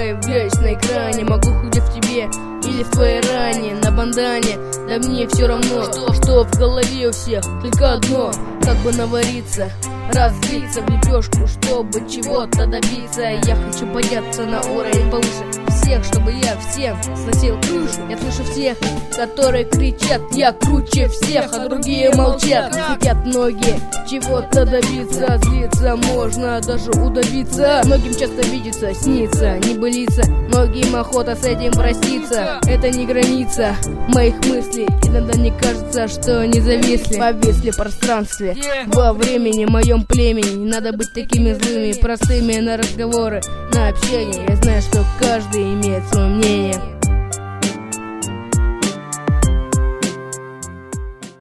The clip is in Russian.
появляюсь на экране. Могу где в тебе или в твоей ране, на бандане. Да мне все равно, что в голове у всех только одно: как бы навариться, разбиться в лепешку, чтобы чего-то добиться. Я хочу подняться на уровень повыше всех, чтобы я всем сносил крышу. Я слышу всех, которые кричат: я круче всех, а другие молчат. Хотят многие чего-то добиться, злиться можно даже удавиться. Многим часто видится, снится, не былится, многим охота с этим проститься. Это не граница моих мыслей, иногда мне кажется, что они зависли, повисли в пространстве, во времени моем племени. Не надо быть такими злыми, простыми на разговоры, на общение. Я знаю, что каждый имеет свое мнение.